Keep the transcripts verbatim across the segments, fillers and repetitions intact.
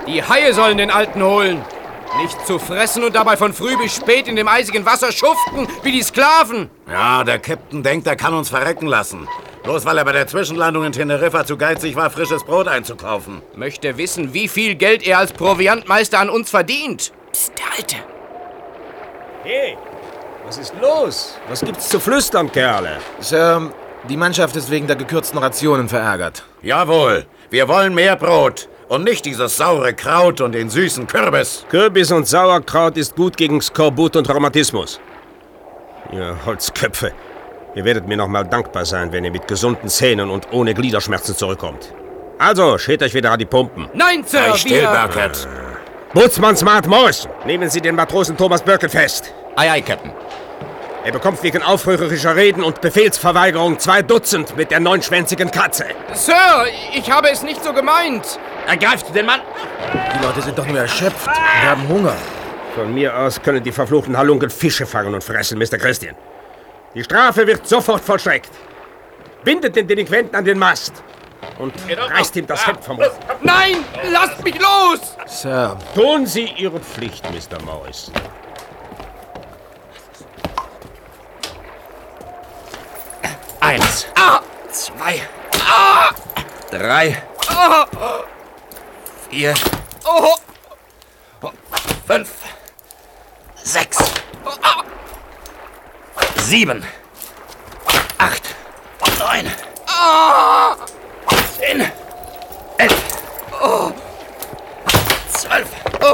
Die Haie sollen den Alten holen. Nicht zu fressen und dabei von früh bis spät in dem eisigen Wasser schuften, wie die Sklaven. Ja, der Captain denkt, er kann uns verrecken lassen. Bloß weil er bei der Zwischenlandung in Teneriffa zu geizig war, frisches Brot einzukaufen. Möchte wissen, wie viel Geld er als Proviantmeister an uns verdient. Psst, der Alte. Hey, was ist los? Was gibt's zu flüstern, Kerle? Sir, die Mannschaft ist wegen der gekürzten Rationen verärgert. Jawohl, wir wollen mehr Brot. Und nicht dieses saure Kraut und den süßen Kürbis. Kürbis und Sauerkraut ist gut gegen Skorbut und Rheumatismus. Ihr Holzköpfe, ihr werdet mir noch mal dankbar sein, wenn ihr mit gesunden Zähnen und ohne Gliederschmerzen zurückkommt. Also, steht euch wieder an die Pumpen. Nein, Sir, Sei still, wir... Burkett. Bootsmann Smart Morrison, nehmen Sie den Matrosen Thomas Burkett fest. Ei, ei, Captain. Er bekommt wegen aufrührerischer Reden und Befehlsverweigerung zwei Dutzend mit der neunschwänzigen Katze. Sir, ich habe es nicht so gemeint. Ergreift den Mann. Die Leute sind doch nur erschöpft und haben Hunger. Von mir aus können die verfluchten Halunken Fische fangen und fressen, Mister Christian. Die Strafe wird sofort vollstreckt. Bindet den Delinquenten an den Mast und reißt ihm das Hemd vom Rücken. Nein, lasst mich los! Sir, Tun Sie Ihre Pflicht, Mister Morris. Eins. Ah, Zwei. ah, Drei. ah, Vier. oh, Fünf. Sechs. Sieben. Acht. Neun. ah, Zehn. Elf. Zwölf.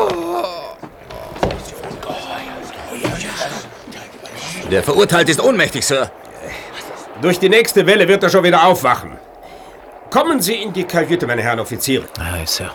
Der Verurteilte ist ohnmächtig, Sir. Durch die nächste Welle wird er schon wieder aufwachen. Kommen Sie in die Kajüte, meine Herren Offiziere. aye, Sir.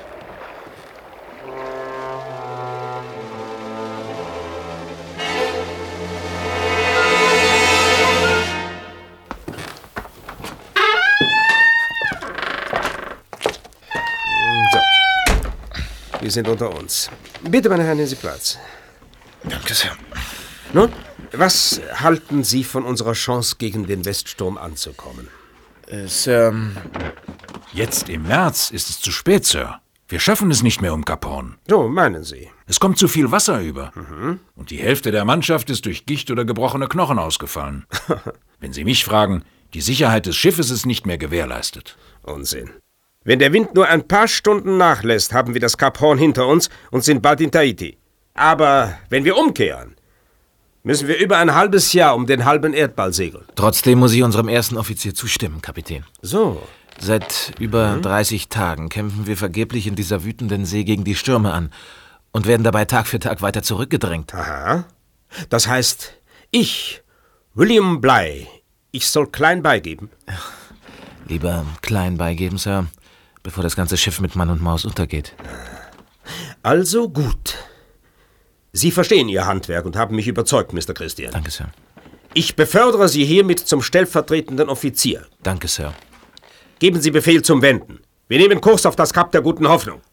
Wir sind unter uns. Bitte, meine Herren, nehmen Sie Platz. Danke, Sir. Nun, was halten Sie von unserer Chance, gegen den Weststurm anzukommen? Äh, Sir, Jetzt im März ist es zu spät, Sir. Wir schaffen es nicht mehr um Cap Horn. So, meinen Sie? Es kommt zu viel Wasser über. Mhm. Und die Hälfte der Mannschaft ist durch Gicht oder gebrochene Knochen ausgefallen. Wenn Sie mich fragen, die Sicherheit des Schiffes ist nicht mehr gewährleistet. Unsinn. Wenn der Wind nur ein paar Stunden nachlässt, haben wir das Cap Horn hinter uns und sind bald in Tahiti. Aber wenn wir umkehren, müssen wir über ein halbes Jahr um den halben Erdball segeln. trotzdem muss ich unserem ersten Offizier zustimmen, Kapitän. So. Seit über dreißig Tagen kämpfen wir vergeblich in dieser wütenden See gegen die Stürme an und werden dabei Tag für Tag weiter zurückgedrängt. Aha. Das heißt, ich, William Bligh, ich soll klein beigeben? Lieber klein beigeben, Sir, bevor das ganze Schiff mit Mann und Maus untergeht. Also gut. Sie verstehen Ihr Handwerk und haben mich überzeugt, Mister Christian. Danke, Sir. Ich befördere Sie hiermit zum stellvertretenden Offizier. Danke, Sir. Geben Sie Befehl zum Wenden. Wir nehmen Kurs auf das Kap der Guten Hoffnung.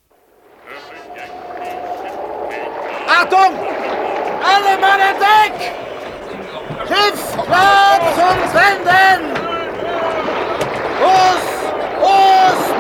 Achtung! Alle Mann an Deck! Schiff klar zum Wenden! Kurs! Kurs!